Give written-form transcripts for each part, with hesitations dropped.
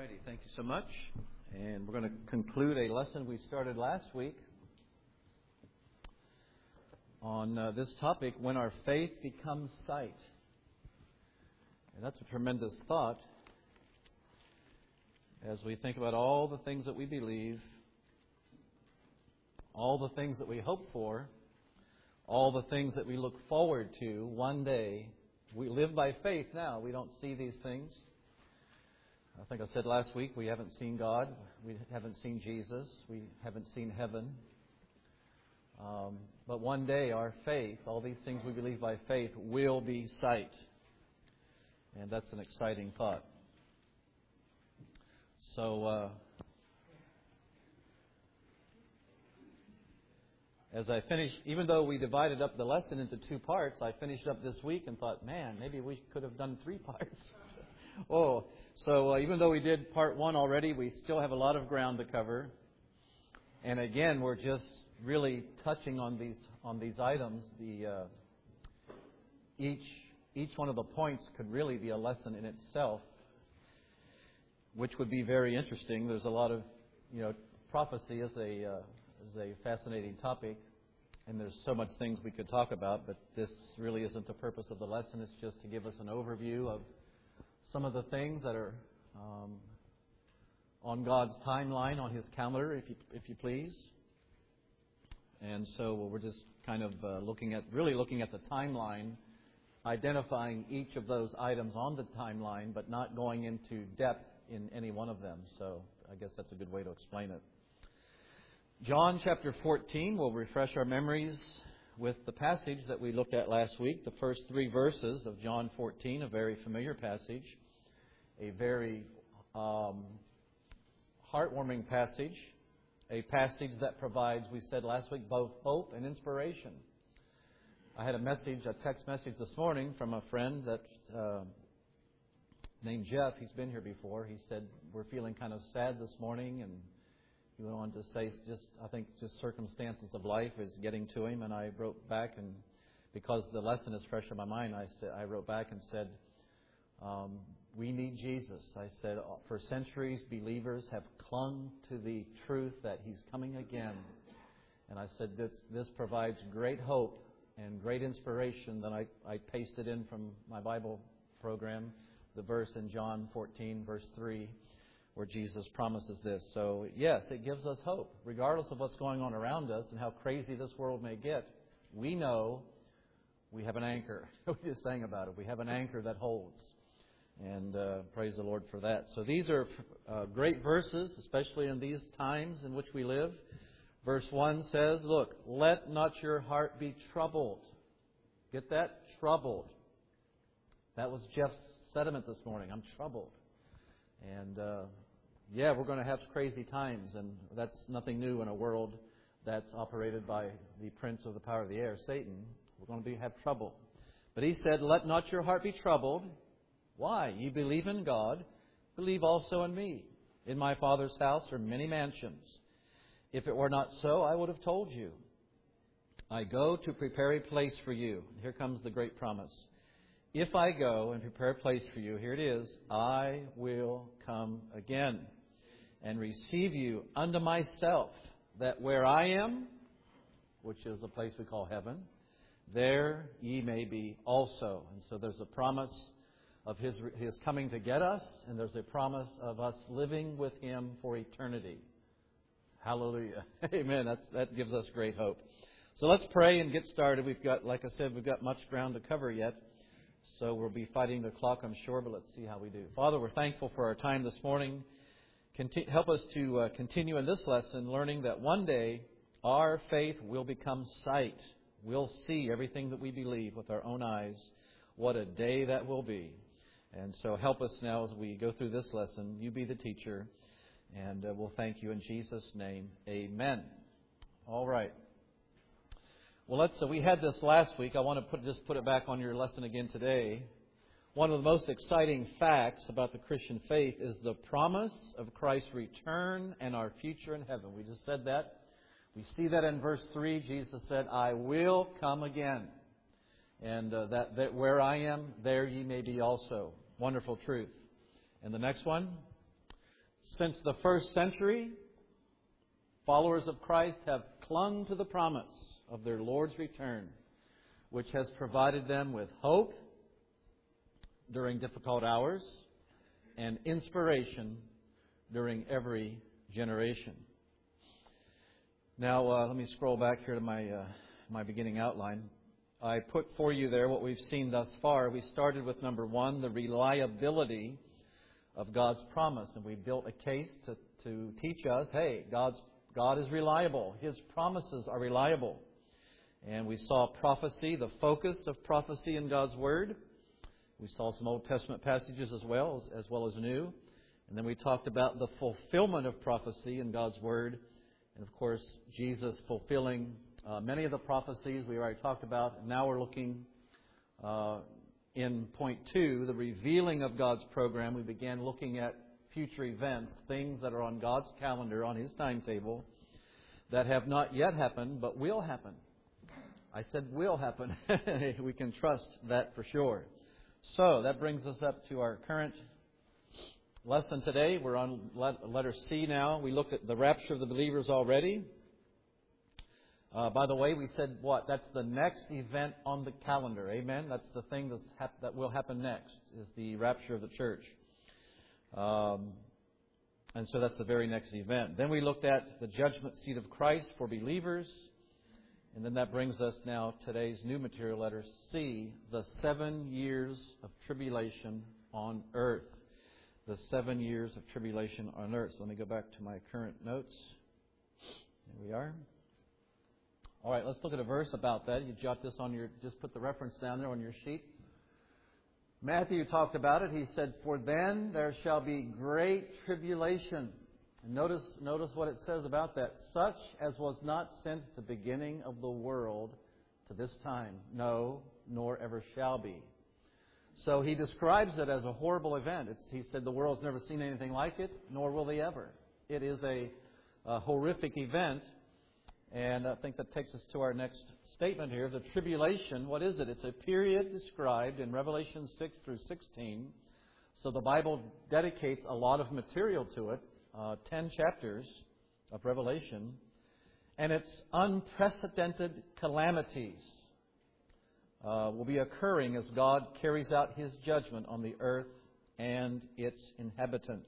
righty, thank you so much. And we're going to conclude a lesson we started last week on this topic, when our faith becomes sight. And that's a tremendous thought as we think about all the things that we believe, all the things that we hope for, all the things that we look forward to one day. We live by faith now. We don't see these things. I think I said last week, we haven't seen God. We haven't seen Jesus. We haven't seen heaven. But one day our faith, all these things we believe by faith, will be sight. And that's an exciting thought. So, as I finished, even though we divided up the lesson into two parts, I finished up this week and thought, man, maybe we could have done 3 parts. So even though we did part 1 already, we still have a lot of ground to cover. And again, we're just really touching on these items. Each one of the points could really be a lesson in itself, which would be very interesting. There's a lot of, prophecy is a fascinating topic, and there's so much things we could talk about, but this really isn't the purpose of the lesson. It's just to give us an overview of some of the things that are on God's timeline, on His calendar, if you please. And so we're just kind of looking at the timeline, identifying each of those items on the timeline, but not going into depth in any one of them. So I guess that's a good way to explain it. John chapter 14 will refresh our memories with the passage that we looked at last week, the first 3 verses of John 14, a very familiar passage, a very heartwarming passage, a passage that provides, we said last week, both hope and inspiration. I had a text message this morning from a friend that named Jeff. He's been here before. He said, we're feeling kind of sad this morning, and he went on to say, I think circumstances of life is getting to him. And I wrote back, and because the lesson is fresh in my mind, I wrote back and said, we need Jesus. I said, for centuries, believers have clung to the truth that He's coming again. And I said, this provides great hope and great inspiration. Then I pasted in from my Bible program the verse in John 14, verse 3, where Jesus promises this. So, yes, it gives us hope. Regardless of what's going on around us and how crazy this world may get, we know we have an anchor. We just sang about it. We have an anchor that holds. And praise the Lord for that. So these are great verses, especially in these times in which we live. Verse 1 says, look, let not your heart be troubled. Get that? Troubled. That was Jeff's sentiment this morning. I'm troubled. And we're going to have crazy times, and that's nothing new in a world that's operated by the prince of the power of the air, Satan. We're going to have trouble. But he said, let not your heart be troubled. Why? Ye believe in God, believe also in me. In my Father's house are many mansions. If it were not so, I would have told you. I go to prepare a place for you. Here comes the great promise. If I go and prepare a place for you, here it is, I will come again and receive you unto myself, that where I am, which is a place we call heaven, there ye may be also. And so there's a promise of His coming to get us, and there's a promise of us living with Him for eternity. Hallelujah. Amen. That gives us great hope. So let's pray and get started. We've got much ground to cover yet. So we'll be fighting the clock, I'm sure, but let's see how we do. Father, we're thankful for our time this morning. Help us to continue in this lesson, learning that one day our faith will become sight. We'll see everything that we believe with our own eyes. What a day that will be. And so help us now as we go through this lesson. You be the teacher, and we'll thank you in Jesus' name. Amen. All right. Well, we had this last week. I want to put it back on your lesson again today. One of the most exciting facts about the Christian faith is the promise of Christ's return and our future in heaven. We just said that. We see that in verse 3. Jesus said, I will come again. And that where I am, there ye may be also. Wonderful truth. And the next one, Since the first century, followers of Christ have clung to the promise of their Lord's return, which has provided them with hope during difficult hours and inspiration during every generation. Now, let me scroll back here to my beginning outline. I put for you there what we've seen thus far. We started with number 1, the reliability of God's promise. And we built a case to teach us, hey, God is reliable. His promises are reliable. And we saw prophecy, the focus of prophecy in God's Word. We saw some Old Testament passages as well as New. And then we talked about the fulfillment of prophecy in God's Word. And, of course, Jesus fulfilling many of the prophecies we already talked about. And now we're looking in point 2, the revealing of God's program. We began looking at future events, things that are on God's calendar, on His timetable, that have not yet happened, but will happen. I said will happen. We can trust that for sure. So that brings us up to our current lesson today. We're on letter C now. We looked at the rapture of the believers already. By the way, we said what? That's the next event on the calendar. Amen? That's the thing that will happen next, is the rapture of the church. And so that's the very next event. Then we looked at the judgment seat of Christ for believers. And then that brings us now today's new material, letter C, the 7 years of tribulation on earth. The 7 years of tribulation on earth. So let me go back to my current notes. There we are. All right, let's look at a verse about that. You jot this on just put the reference down there on your sheet. Matthew talked about it. He said, "For then there shall be great tribulation." And notice what it says about that. "Such as was not since the beginning of the world to this time. No, nor ever shall be." So he describes it as a horrible event. He said the world's never seen anything like it, nor will they ever. It is a horrific event. And I think that takes us to our next statement here. The tribulation, what is it? It's a period described in Revelation 6 through 16. So the Bible dedicates a lot of material to it, 10 chapters of Revelation. And it's unprecedented calamities will be occurring as God carries out His judgment on the earth and its inhabitants.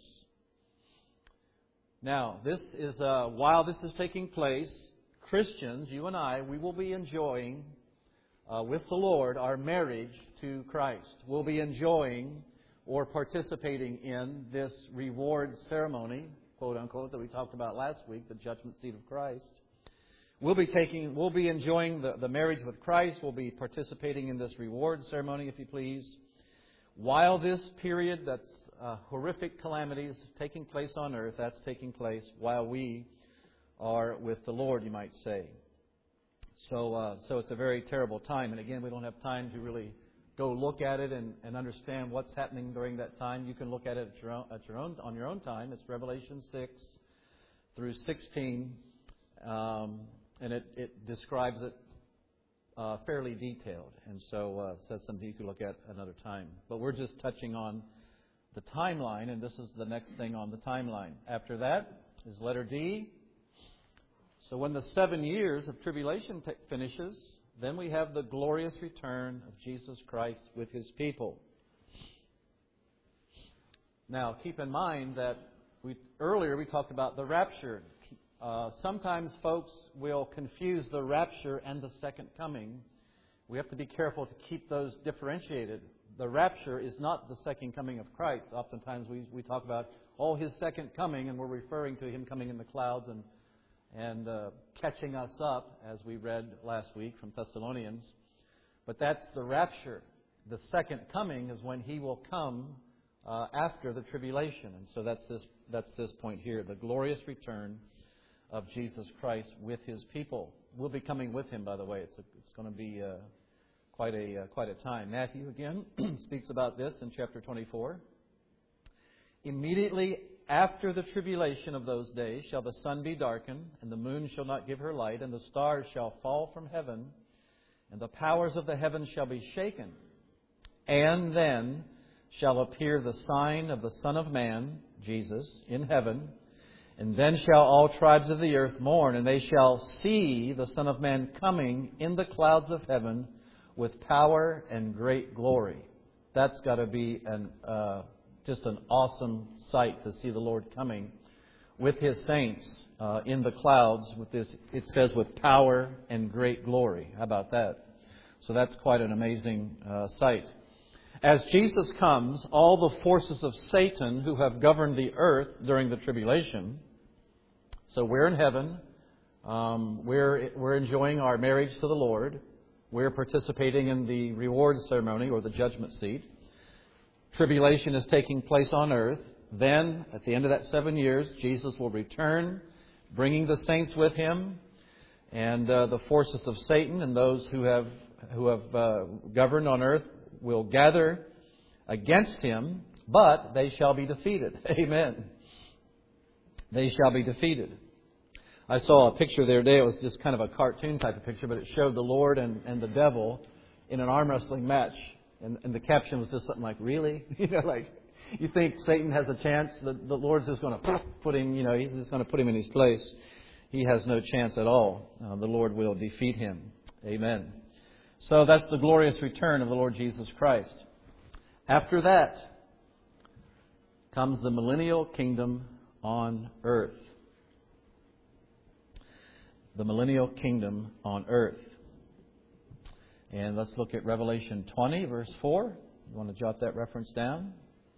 Now, this is while this is taking place, Christians, you and I, we will be enjoying with the Lord our marriage to Christ. We'll be enjoying or participating in this reward ceremony, quote unquote, that we talked about last week, the judgment seat of Christ. We'll be enjoying the marriage with Christ. We'll be participating in this reward ceremony, if you please. While this period that's horrific calamities taking place on earth, that's taking place while we are with the Lord, you might say. So it's a very terrible time. And again, we don't have time to really go look at it and understand what's happening during that time. You can look at it on your own time. It's Revelation 6 through 16. And it describes it fairly detailed. And so that's something you could look at another time. But we're just touching on the timeline, and this is the next thing on the timeline. After that is letter D. So when the 7 years of tribulation finishes, then we have the glorious return of Jesus Christ with His people. Now, keep in mind that earlier we talked about the rapture. Sometimes folks will confuse the rapture and the second coming. We have to be careful to keep those differentiated. The rapture is not the second coming of Christ. Oftentimes we talk about, His second coming, and we're referring to Him coming in the clouds and catching us up, as we read last week from Thessalonians. But that's the rapture. The second coming is when He will come after the tribulation. And so that's this point here, the glorious return of Jesus Christ with His people. We'll be coming with Him, by the way. It's going to be quite a time. Matthew, again, speaks about this in chapter 24. "Immediately after the tribulation of those days shall the sun be darkened, and the moon shall not give her light, and the stars shall fall from heaven, and the powers of the heavens shall be shaken. And then shall appear the sign of the Son of Man, Jesus, in heaven. And then shall all tribes of the earth mourn, and they shall see the Son of Man coming in the clouds of heaven with power and great glory. That's got to be just an awesome sight to see the Lord coming with His saints in the clouds with this. It says with power and great glory. How about that? So that's quite an amazing sight. As Jesus comes, all the forces of Satan who have governed the earth during the tribulation. So we're in heaven. We're enjoying our marriage to the Lord. We're participating in the reward ceremony or the judgment seat. Tribulation is taking place on earth. Then, at the end of that 7 years, Jesus will return, bringing the saints with Him, and the forces of Satan and those who have governed on earth will gather against Him, but they shall be defeated. Amen. They shall be defeated. I saw a picture the other day. It was just kind of a cartoon type of picture, but it showed the Lord and the devil in an arm wrestling match. And the caption was just something like, really? Like, you think Satan has a chance? The Lord's just going to put him, He's just going to put him in his place. He has no chance at all. The Lord will defeat him. Amen. So that's the glorious return of the Lord Jesus Christ. After that comes the millennial kingdom on earth. The millennial kingdom on earth. And let's look at Revelation 20, verse 4. You want to jot that reference down?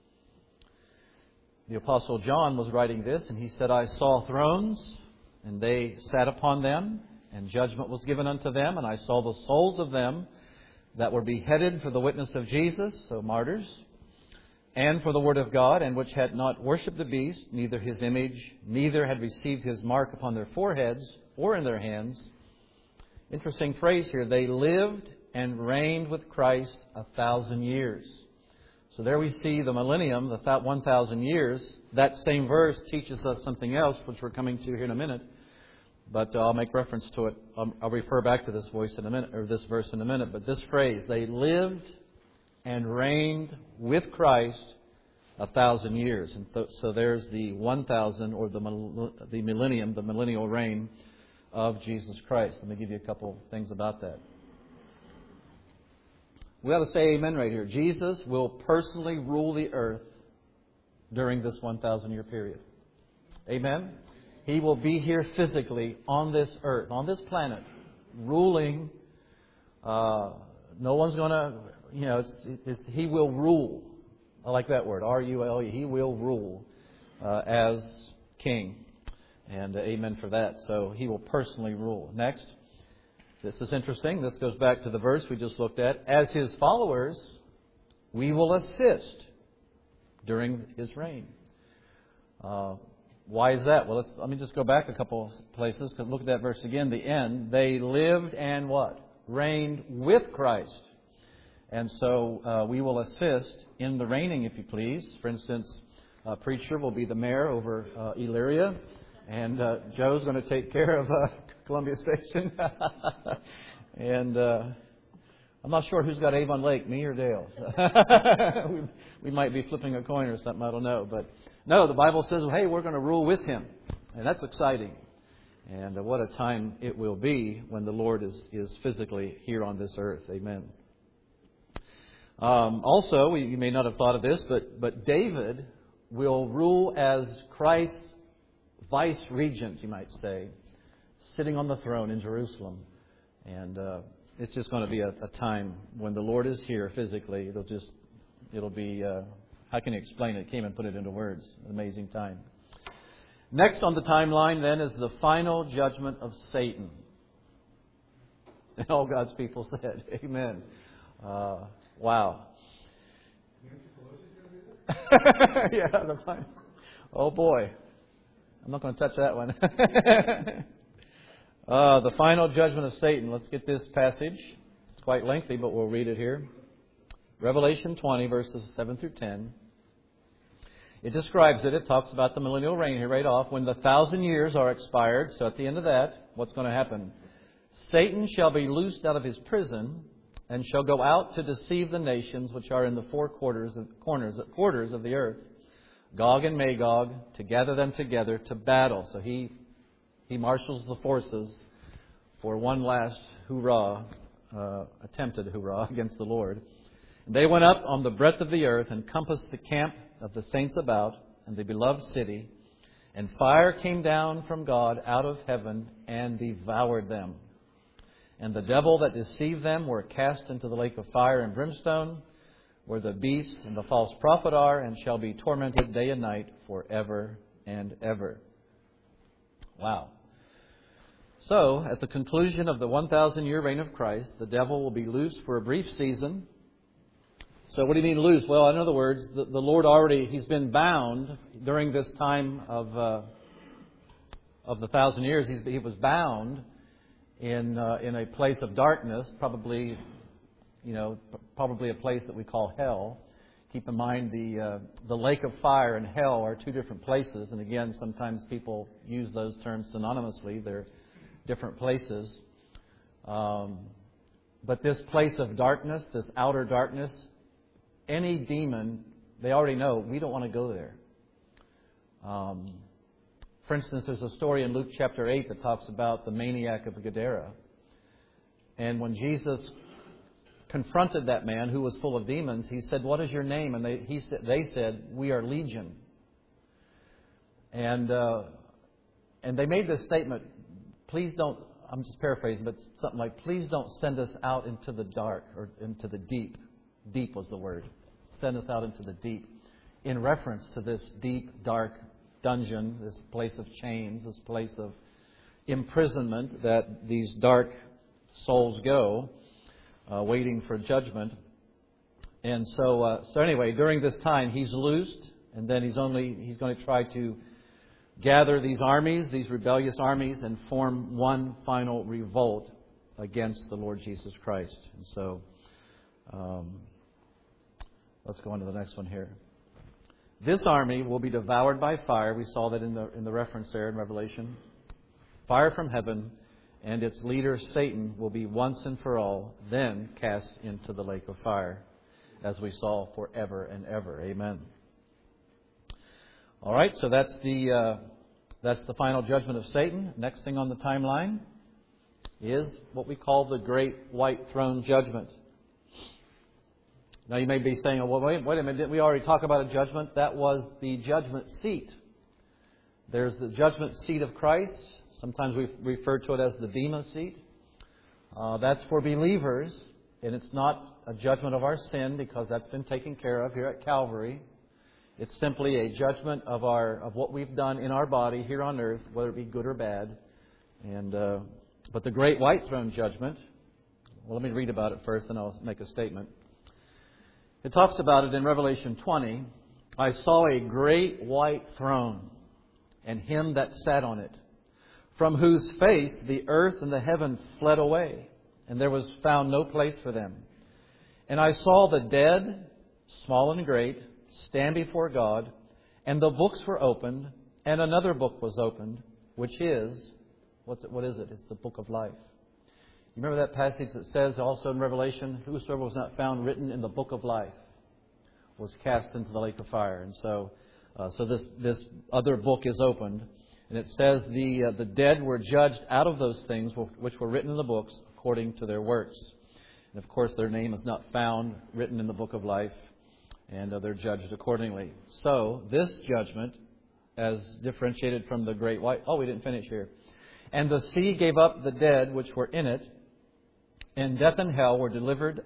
The Apostle John was writing this, and he said, I saw thrones, and they sat upon them, and judgment was given unto them, and I saw the souls of them that were beheaded for the witness of Jesus, so martyrs, and for the word of God, and which had not worshipped the beast, neither his image, neither had received his mark upon their foreheads or in their hands. Interesting phrase here. They lived and reigned with Christ 1,000 years. So there we see the millennium, the 1,000 years. That same verse teaches us something else, which we're coming to here in a minute. But I'll make reference to it. I'll refer back to this voice in a minute, or this verse in a minute. But this phrase, they lived and reigned with Christ 1,000 years. And so there's the 1,000, or the millennium, the millennial reign of Jesus Christ. Let me give you a couple things about that. We ought to say amen right here. Jesus will personally rule the earth during this 1,000-year period. Amen? He will be here physically on this earth, on this planet, ruling. No one's going to, He will rule. I like that word, R-U-L-E. He will rule as King. And amen for that. So He will personally rule. Next. This is interesting. This goes back to the verse we just looked at. As His followers, we will assist during His reign. Why is that? Well, let me just go back a couple places. Because look at that verse again. The end. They lived and what? Reigned with Christ. And so we will assist in the reigning, if you please. For instance, a preacher will be the mayor over Elyria. And Joe's going to take care of Columbia Station. And I'm not sure who's got Avon Lake, me or Dale. we might be flipping a coin or something, I don't know. But no, the Bible says, hey, we're going to rule with Him. And that's exciting. And what a time it will be when the Lord is physically here on this earth. Amen. Also, you may not have thought of this, but David will rule as Christ's vice regent, you might say, sitting on the throne in Jerusalem. And it's just going to be a time when the Lord is here physically. It'll be, how can you explain it? Can't even put it into words. An amazing time. Next on the timeline then is the final judgment of Satan. And all God's people said, amen. Wow. Yeah, the final. Oh boy. I'm not going to touch that one. The final judgment of Satan. Let's get this passage. It's quite lengthy, but we'll read it here. Revelation 20, verses 7 through 10. It describes it. It talks about the millennial reign here right off. When the 1,000 years are expired, so at the end of that, what's going to happen? Satan shall be loosed out of his prison and shall go out to deceive the nations which are in the four quarters of the earth, Gog and Magog, to gather them together to battle. So he marshals the forces for one last hoorah, attempted hoorah against the Lord. And they went up on the breadth of the earth and compassed the camp of the saints about, and the beloved city. And fire came down from God out of heaven and devoured them. And the devil that deceived them were cast into the lake of fire and brimstone, where the beast and the false prophet are, and shall be tormented day and night forever and ever. Wow. So, at the conclusion of the 1,000-year reign of Christ, the devil will be loosed for a brief season. So what do you mean loose? Well, in other words, the Lord already, He's been bound during this time of the 1,000 years. He was bound in a place of darkness, probably a place that we call hell. Keep in mind the lake of fire and hell are two different places. And again, sometimes people use those terms synonymously. They're different places. But this place of darkness, this outer darkness, any demon, they already know, we don't want to go there. For instance, there's a story in Luke chapter 8 that talks about the maniac of Gadara. And when Jesus confronted that man who was full of demons, He said, "What is your name?" And they said, "We are Legion." And they made this statement, "Please don't," I'm just paraphrasing, but something like, "Please don't send us out into the dark," or into the deep. Deep was the word. Send us out into the deep. In reference to this deep, dark dungeon, this place of chains, this place of imprisonment that these dark souls go, waiting for judgment. And so anyway, during this time, he's loosed, and then he's going to try to gather these armies, these rebellious armies, and form one final revolt against the Lord Jesus Christ. And so, let's go on to the next one here. This army will be devoured by fire. We saw that in the reference there in Revelation. Fire from heaven, and its leader, Satan, will be once and for all then cast into the lake of fire, as we saw, forever and ever. Amen. All right, so that's the final judgment of Satan. Next thing on the timeline is what we call the Great White Throne Judgment. Now you may be saying, "Well, wait a minute, didn't we already talk about a judgment?" That was the judgment seat. There's the judgment seat of Christ. Sometimes we refer to it as the Bema seat. That's for believers, and it's not a judgment of our sin, because that's been taken care of here at Calvary. It's simply a judgment of what we've done in our body here on earth, whether it be good or bad. And but the Great White Throne Judgment, well, let me read about it first, and I'll make a statement. It talks about it in Revelation 20. "I saw a great white throne, and Him that sat on it, from whose face the earth and the heaven fled away, and there was found no place for them. And I saw the dead, small and great, stand before God, and the books were opened, and another book was opened, which is," what is it? It's the book of life. You remember that passage that says also in Revelation, "Whosoever was not found written in the book of life was cast into the lake of fire." And so this other book is opened. And it says the dead were judged out of those things which were written in the books according to their works. And of course their name is not found written in the book of life, and they're judged accordingly. So this judgment, as differentiated from the great white... Oh, we didn't finish here. "And the sea gave up the dead which were in it, and death and hell were delivered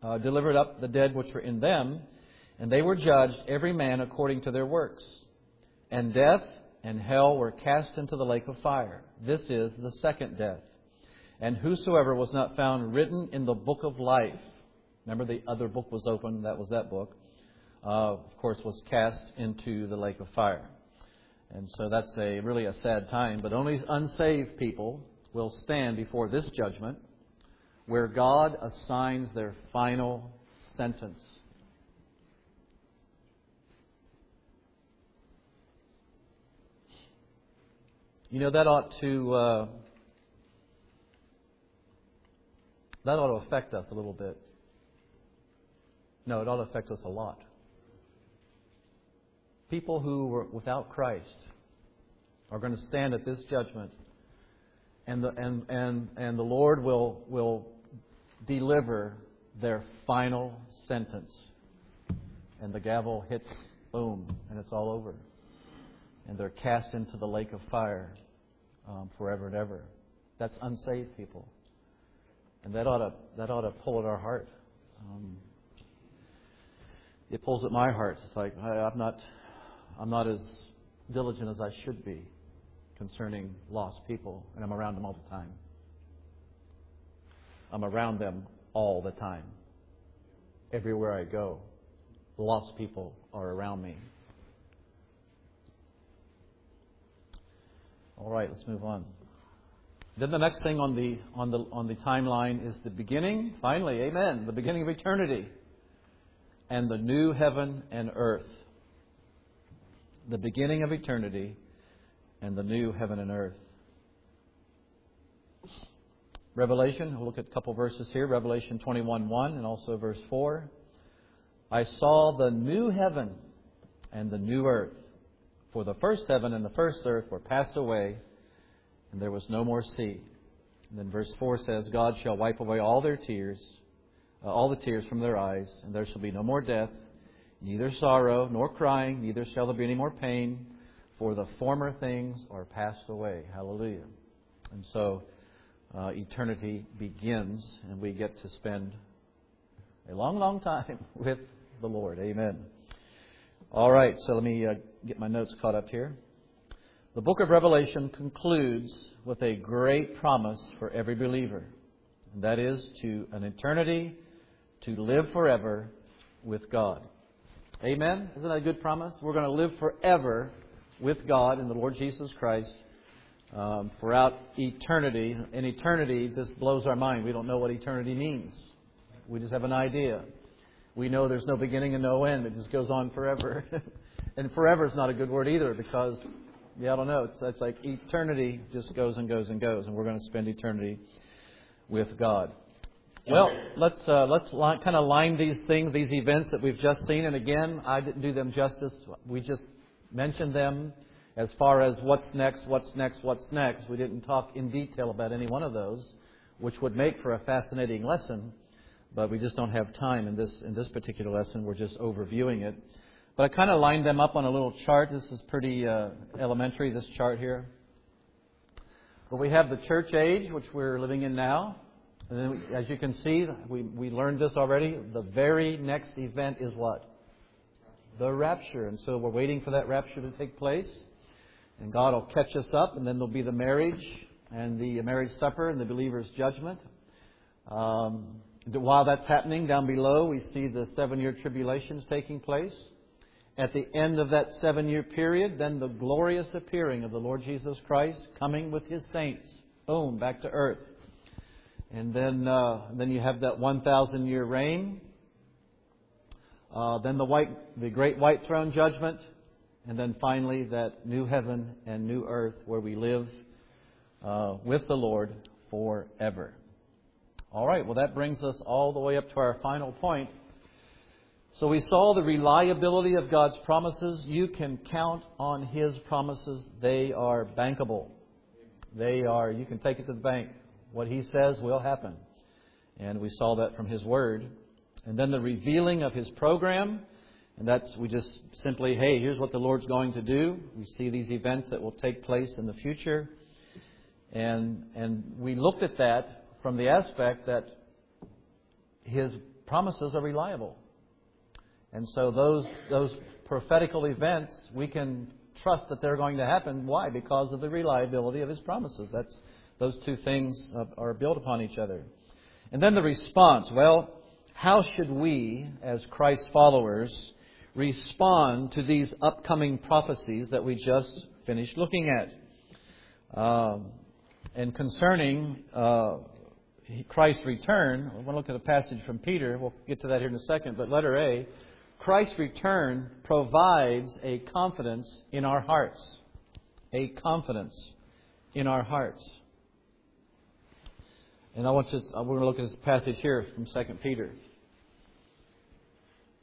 up the dead which were in them, and they were judged every man according to their works. And death and hell were cast into the lake of fire. This is the second death. And whosoever was not found written in the book of life," remember the other book was opened, that was that book, of course was cast into the lake of fire. And so that's really a sad time. But only unsaved people will stand before this judgment, where God assigns their final sentence. You know, that ought to affect us a little bit. No, it ought to affect us a lot. People who were without Christ are going to stand at this judgment, and the Lord will deliver their final sentence. And the gavel hits, boom, and it's all over. And they're cast into the lake of fire forever and ever. That's unsaved people. And that ought to pull at our heart. It pulls at my heart. It's like I'm not as diligent as I should be concerning lost people, and I'm around them all the time. I'm around them all the time. Everywhere I go, lost people are around me. All right, let's move on. Then the next thing on the timeline is the beginning. Finally, amen. The beginning of eternity and the new heaven and earth. The beginning of eternity and the new heaven and earth. Revelation, we'll look at a couple verses here. Revelation 21:1 and also verse 4. I saw the new heaven and the new earth. For the first heaven and the first earth were passed away, and there was no more sea. And then verse 4 says, God shall wipe away all the tears from their eyes, and there shall be no more death, neither sorrow nor crying, neither shall there be any more pain, for the former things are passed away. Hallelujah. And so eternity begins, and we get to spend a long, long time with the Lord. Amen. All right, so let me get my notes caught up here. The book of Revelation concludes with a great promise for every believer, and that is to an eternity to live forever with God. Amen? Isn't that a good promise? We're going to live forever with God in the Lord Jesus Christ throughout eternity. And eternity just blows our mind. We don't know what eternity means. We just have an idea. We know there's no beginning and no end. It just goes on forever. And forever is not a good word either because, I don't know. It's like eternity just goes and goes and goes. And we're going to spend eternity with God. Well, let's kind of line these things, these events that we've just seen. And again, I didn't do them justice. We just mentioned them as far as what's next. We didn't talk in detail about any one of those, which would make for a fascinating lesson. But we just don't have time in this particular lesson. We're just overviewing it. But I kind of lined them up on a little chart. This is pretty elementary, this chart here. But we have the church age, which we're living in now. And then, as you can see, we learned this already. The very next event is what? The rapture. And so we're waiting for that rapture to take place. And God will catch us up. And then there'll be the marriage and the marriage supper and the believer's judgment. While that's happening, down below, we see the 7-year tribulations taking place. At the end of that 7-year period, then the glorious appearing of the Lord Jesus Christ coming with His saints. Boom, back to earth. And then you have that 1,000-year reign. Then the great white throne judgment. And then finally that new heaven and new earth where we live with the Lord forever. All right, well, that brings us all the way up to our final point. So we saw the reliability of God's promises. You can count on His promises. They are bankable. You can take it to the bank. What He says will happen. And we saw that from His Word. And then the revealing of His program. And we just simply, hey, here's what the Lord's going to do. We see these events that will take place in the future. And we looked at that from the aspect that His promises are reliable. And so those prophetical events, we can trust that they're going to happen. Why? Because of the reliability of His promises. Those two things are built upon each other. And then the response. Well, how should we, as Christ followers, respond to these upcoming prophecies that we just finished looking at? And concerning Christ's return, I want to look at a passage from Peter. We'll get to that here in a second. But letter A, Christ's return provides a confidence in our hearts. A confidence in our hearts. And we're going to look at this passage here from 2 Peter.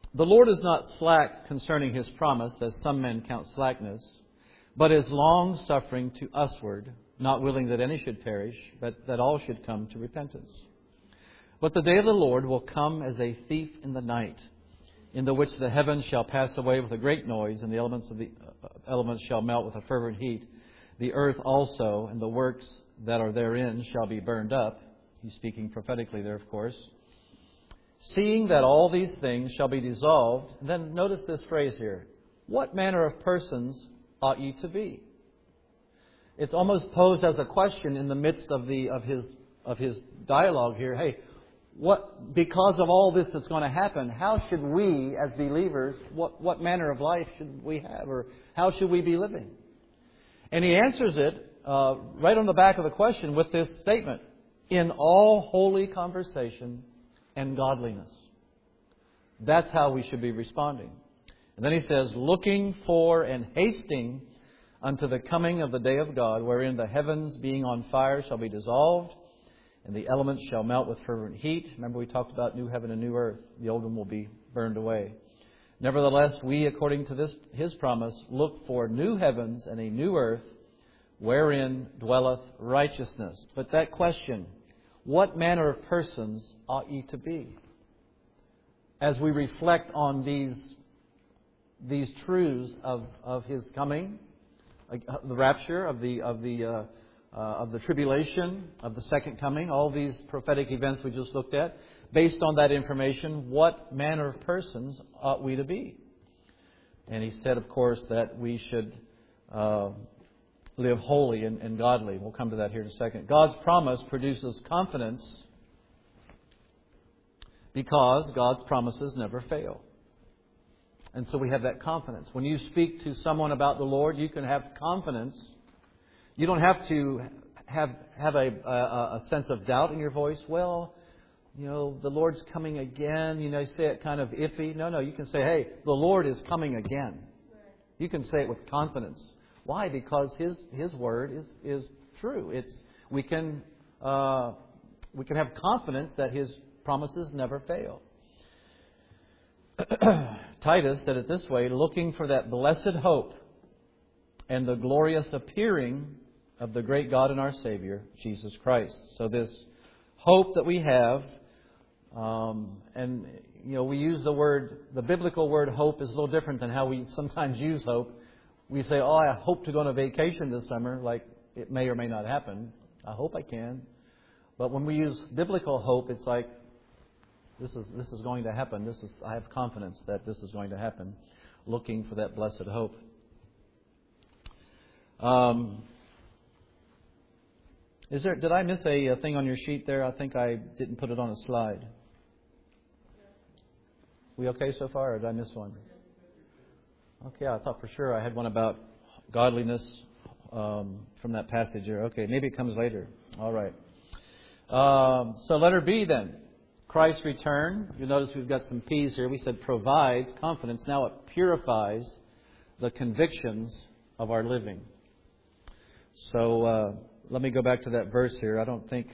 The Lord is not slack concerning His promise, as some men count slackness, but is long-suffering to usward, not willing that any should perish, but that all should come to repentance. But the day of the Lord will come as a thief in the night, in the which the heavens shall pass away with a great noise, and the elements shall melt with a fervent heat. The earth also and the works that are therein shall be burned up. He's speaking prophetically there, of course. Seeing that all these things shall be dissolved. Then notice this phrase here. What manner of persons ought ye to be? It's almost posed as a question in the midst of his dialogue here. Hey, because of all this that's going to happen, how should we as believers, what manner of life should we have, or how should we be living? And he answers it right on the back of the question with this statement: in all holy conversation and godliness. That's how we should be responding. And then he says, looking for and hasting unto the coming of the day of God, wherein the heavens being on fire shall be dissolved, and the elements shall melt with fervent heat. Remember, we talked about new heaven and new earth. The old one will be burned away. Nevertheless, we, according to His promise, look for new heavens and a new earth, wherein dwelleth righteousness. But that question, what manner of persons ought ye to be? As we reflect on these truths of His coming, the rapture, of the tribulation, of the second coming, all these prophetic events we just looked at, based on that information, what manner of persons ought we to be? And he said, of course, that we should live holy and godly. We'll come to that here in a second. God's promise produces confidence because God's promises never fail. And so we have that confidence. When you speak to someone about the Lord, you can have confidence. You don't have to have a sense of doubt in your voice. Well, the Lord's coming again. You say it kind of iffy. No, you can say, hey, the Lord is coming again. You can say it with confidence. Why? Because His word is true. We can have confidence that His promises never fail. Titus said it this way, looking for that blessed hope and the glorious appearing of the great God and our Savior, Jesus Christ. So this hope that we have, we use the biblical word hope is a little different than how we sometimes use hope. We say, I hope to go on a vacation this summer, like it may or may not happen. I hope I can. But when we use biblical hope, it's like, this is going to happen. I have confidence that this is going to happen. Looking for that blessed hope. Did I miss a thing on your sheet there? I think I didn't put it on a slide. We okay so far, or did I miss one? Okay, I thought for sure I had one about godliness from that passage there. Okay, maybe it comes later. All right. So letter B then. Christ's return. You'll notice we've got some P's here. We said provides confidence. Now it purifies the convictions of our living. So let me go back to that verse here. I don't think...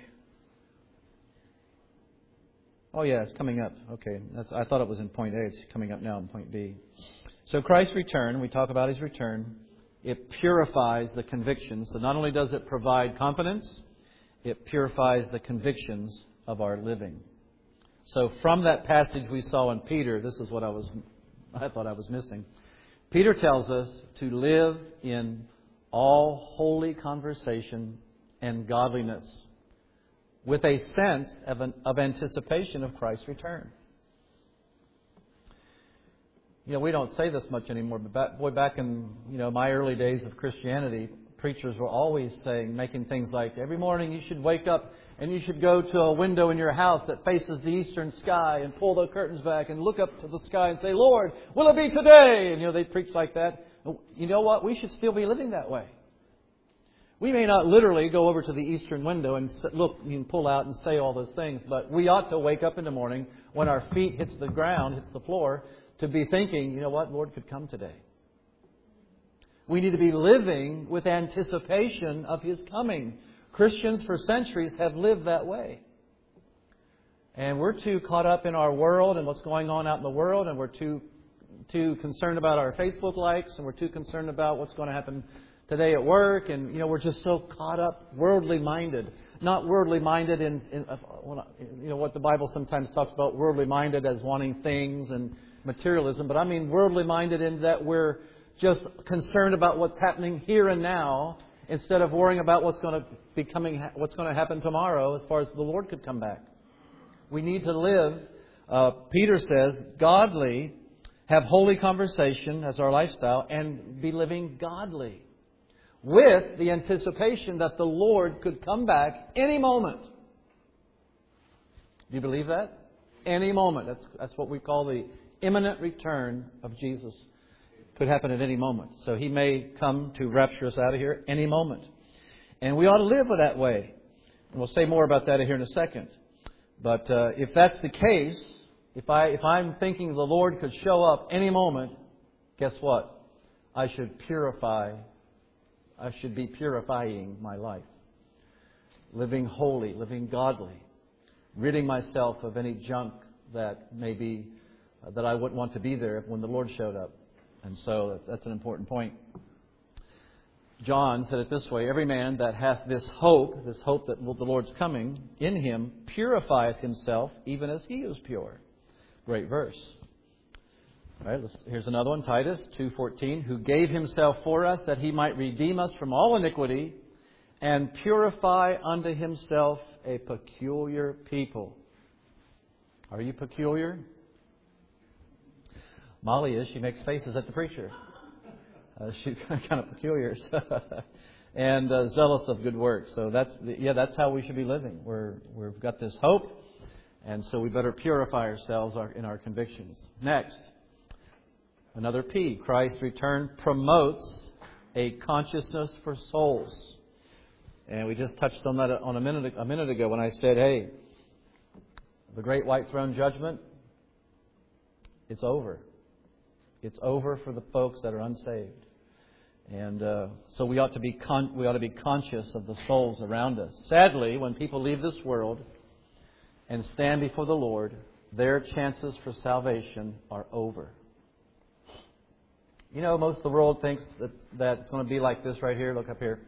Oh yeah, it's coming up. Okay, I thought it was in point A. It's coming up now in point B. So Christ's return, we talk about His return. It purifies the convictions. So not only does it provide confidence, it purifies the convictions of our living. So from that passage we saw in Peter, this is what I thought I was missing. Peter tells us to live in all holy conversation and godliness with a sense of anticipation of Christ's return. We don't say this much anymore, but back in my early days of Christianity, preachers were always making things like, every morning you should wake up and you should go to a window in your house that faces the eastern sky and pull the curtains back and look up to the sky and say, Lord, will it be today? And they preach like that. You know what? We should still be living that way. We may not literally go over to the eastern window and look and pull out and say all those things, but we ought to wake up in the morning when our feet hits the ground, hits the floor, to be thinking, you know what, Lord could come today. We need to be living with anticipation of His coming. Christians for centuries have lived that way. And we're too caught up in our world and what's going on out in the world, and we're too concerned about our Facebook likes, and we're too concerned about what's going to happen today at work, and we're just so caught up, worldly minded. Not worldly minded in what the Bible sometimes talks about, worldly minded as wanting things and materialism, but I mean worldly minded in that we're just concerned about what's happening here and now instead of worrying about what's going to happen tomorrow as far as the Lord could come back. We need to live, Peter says, godly, have holy conversation as our lifestyle, and be living godly, with the anticipation that the Lord could come back any moment. Do you believe that? Any moment. That's what we call the imminent return of Jesus. Could happen at any moment. So He may come to rapture us out of here any moment. And we ought to live that way. And we'll say more about that here in a second. But if that's the case, if I'm thinking the Lord could show up any moment, guess what? I should be purifying my life. Living holy, living godly. Ridding myself of any junk that may be, that I wouldn't want to be there when the Lord showed up. And so that's an important point. John said it this way: every man that hath this hope that the Lord's coming, in him purifieth himself, even as he is pure. Great verse. All right, here's another one, Titus 2:14, who gave Himself for us that He might redeem us from all iniquity and purify unto Himself a peculiar people. Are you peculiar? Molly is. She makes faces at the preacher. She's kind of peculiar. And zealous of good works. So that's how we should be living. We've got this hope, and so we better purify ourselves in our convictions. Next. Another P, Christ's return promotes a consciousness for souls. And we just touched on that a minute ago when I said, hey, the great white throne judgment, it's over. It's over for the folks that are unsaved. And so we ought to be conscious of the souls around us. Sadly, when people leave this world and stand before the Lord, their chances for salvation are over. Most of the world thinks that it's going to be like this right here. Look up here.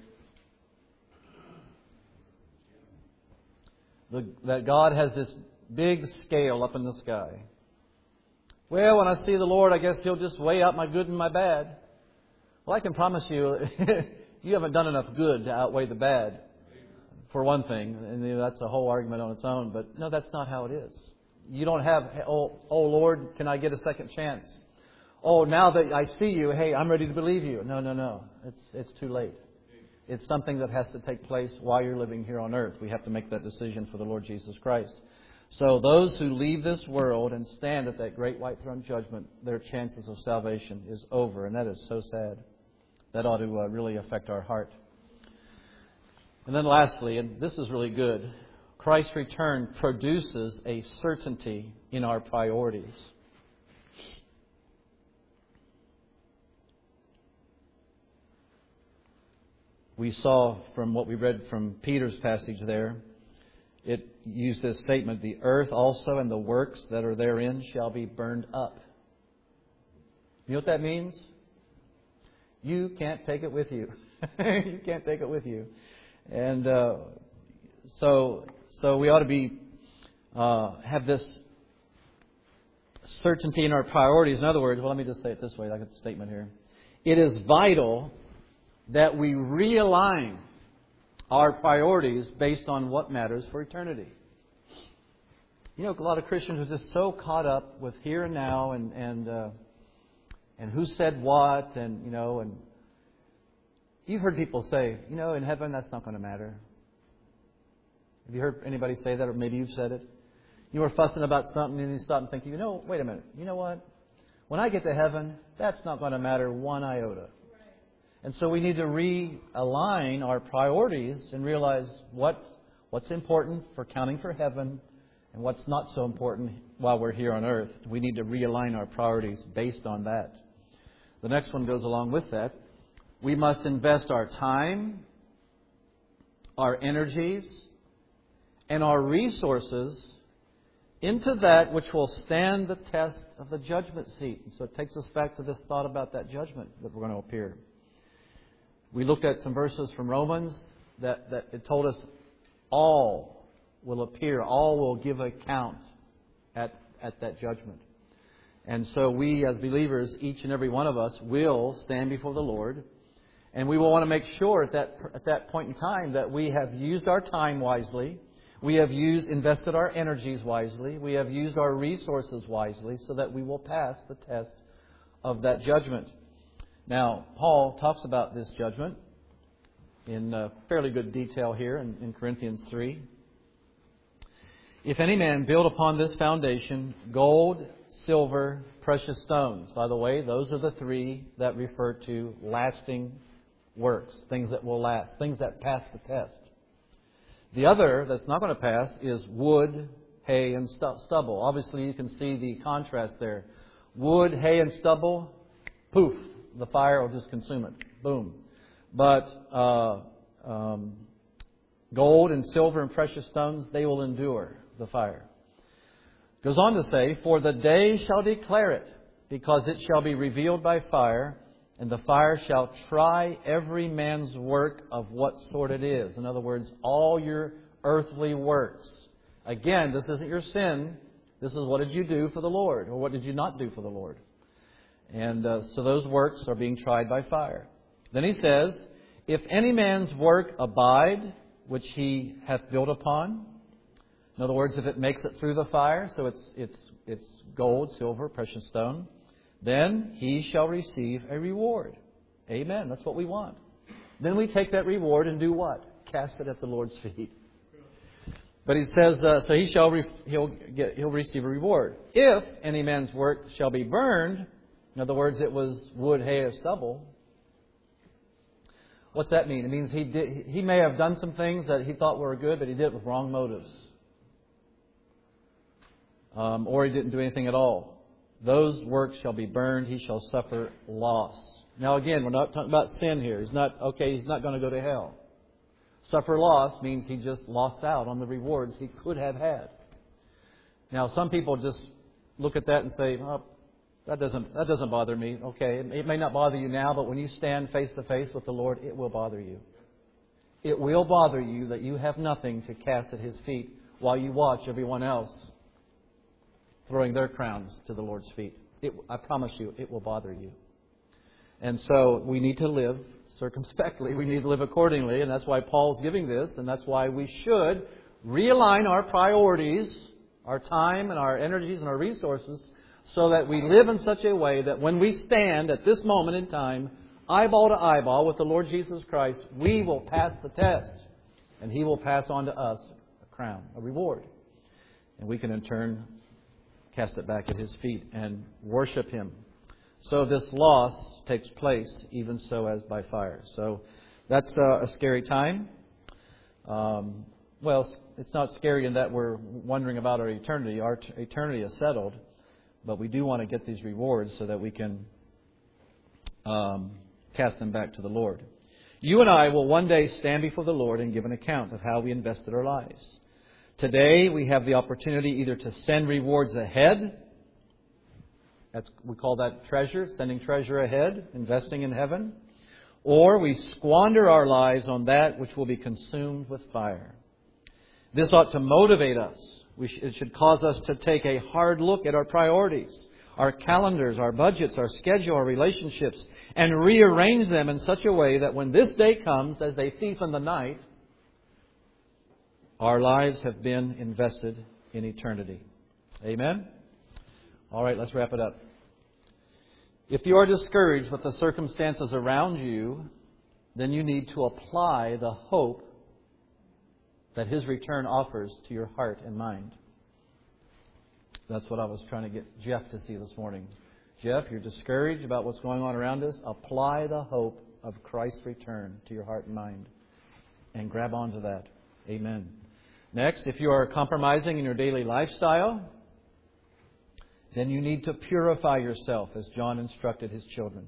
That God has this big scale up in the sky. Well, when I see the Lord, I guess He'll just weigh out my good and my bad. Well, I can promise you, you haven't done enough good to outweigh the bad, for one thing. And that's a whole argument on its own. But no, that's not how it is. You don't have, oh Lord, can I get a second chance? Oh, now that I see you, hey, I'm ready to believe you. No. It's too late. It's something that has to take place while you're living here on earth. We have to make that decision for the Lord Jesus Christ. So those who leave this world and stand at that great white throne judgment, their chances of salvation is over. And that is so sad. That ought to really affect our heart. And then lastly, and this is really good, Christ's return produces a certainty in our priorities. We saw from what we read from Peter's passage there, it used this statement, the earth also and the works that are therein shall be burned up. You know what that means? You can't take it with you. You can't take it with you. And so we ought to be have this certainty in our priorities. In other words, well, let me just say it this way. I got the statement here. It is vital that we realign our priorities based on what matters for eternity. A lot of Christians are just so caught up with here and now and who said what, and you've heard people say, in heaven that's not going to matter. Have you heard anybody say that, or maybe you've said it? You were fussing about something and you stop and think, wait a minute, you know what? When I get to heaven, that's not going to matter one iota. And so we need to realign our priorities and realize what's important for counting for heaven and what's not so important while we're here on earth. We need to realign our priorities based on that. The next one goes along with that. We must invest our time, our energies, and our resources into that which will stand the test of the judgment seat. And so it takes us back to this thought about that judgment that we're going to appear. We looked at some verses from Romans that it told us all will appear, all will give account at that judgment. And so we as believers, each and every one of us, will stand before the Lord. And we will want to make sure at that point in time that we have used our time wisely. We have invested our energies wisely. We have used our resources wisely so that we will pass the test of that judgment. Now, Paul talks about this judgment in fairly good detail here in Corinthians 3. If any man build upon this foundation gold, silver, precious stones. By the way, those are the three that refer to lasting works, things that will last, things that pass the test. The other that's not going to pass is wood, hay, and stubble. Obviously, you can see the contrast there. Wood, hay, and stubble, poof, the fire will just consume it. Boom. But gold and silver and precious stones, they will endure the fire. Goes on to say, for the day shall declare it, because it shall be revealed by fire, and the fire shall try every man's work of what sort it is. In other words, all your earthly works. Again, this isn't your sin. This is what did you do for the Lord, or what did you not do for the Lord. And so those works are being tried by fire. Then he says, if any man's work abide, which he hath built upon. In other words, if it makes it through the fire, so it's gold, silver, precious stone, then he shall receive a reward. Amen. That's what we want. Then we take that reward and do what? Cast it at the Lord's feet. But he says, so he'll receive a reward. If any man's work shall be burned, in other words, it was wood, hay, or stubble. What's that mean? It means he may have done some things that he thought were good, but he did it with wrong motives. Or he didn't do anything at all. Those works shall be burned. He shall suffer loss. Now again, we're not talking about sin here. He's not going to go to hell. Suffer loss means he just lost out on the rewards he could have had. Now some people just look at that and say, oh, that doesn't bother me. Okay, it may not bother you now, but when you stand face to face with the Lord, it will bother you. It will bother you that you have nothing to cast at His feet while you watch everyone else throwing their crowns to the Lord's feet. I promise you, it will bother you. And so we need to live circumspectly. We need to live accordingly. And that's why Paul's giving this. And that's why we should realign our priorities, our time and our energies and our resources, so that we live in such a way that when we stand at this moment in time, eyeball to eyeball with the Lord Jesus Christ, we will pass the test. And He will pass on to us a crown, a reward. And we can in turn cast it back at His feet and worship Him. So this loss takes place even so as by fire. So that's a scary time. Well, it's not scary in that we're wondering about our eternity. Our eternity is settled. But we do want to get these rewards so that we can cast them back to the Lord. You and I will one day stand before the Lord and give an account of how we invested our lives. Today, we have the opportunity either to send rewards ahead. We call that treasure, sending treasure ahead, investing in heaven. Or we squander our lives on that which will be consumed with fire. This ought to motivate us. It should cause us to take a hard look at our priorities, our calendars, our budgets, our schedule, our relationships, and rearrange them in such a way that when this day comes as a thief in the night, our lives have been invested in eternity. Amen? All right, let's wrap it up. If you are discouraged with the circumstances around you, then you need to apply the hope that His return offers to your heart and mind. That's what I was trying to get Jeff to see this morning. Jeff, you're discouraged about what's going on around us. Apply the hope of Christ's return to your heart and mind. And grab onto that. Amen. Next, if you are compromising in your daily lifestyle, then you need to purify yourself as John instructed his children.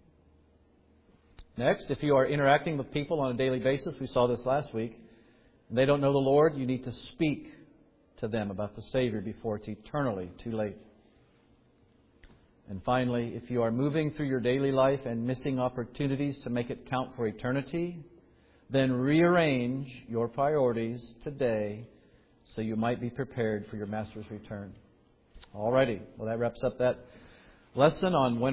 Next, if you are interacting with people on a daily basis, we saw this last week, they don't know the Lord, you need to speak to them about the Savior before it's eternally too late. And finally, if you are moving through your daily life and missing opportunities to make it count for eternity, then rearrange your priorities today so you might be prepared for your Master's return. Alrighty, well that wraps up that lesson on when